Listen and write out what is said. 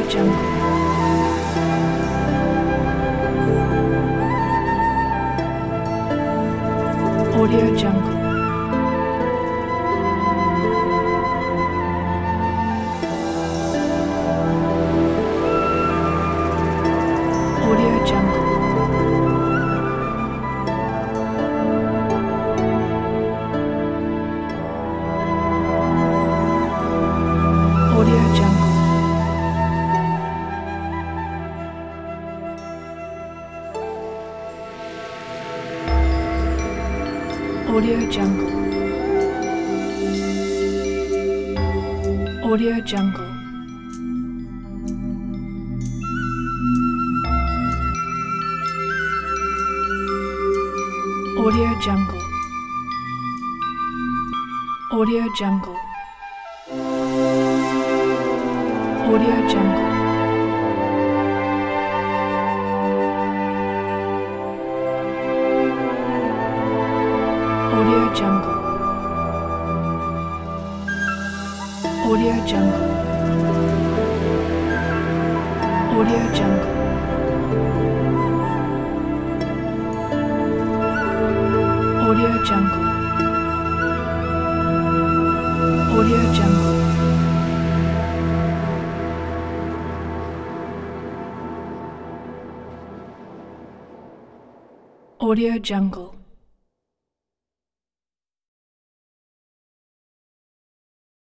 Jungle. Audio Jungle. Audio Jungle. Audio Jungle. Audio Jungle. Audio Jungle. Audio Jungle. Audio Jungle. Audio Jungle. Audio Jungle. Audio Jungle. Audio Jungle. Audio Jungle. Audio Jungle. Audio Jungle.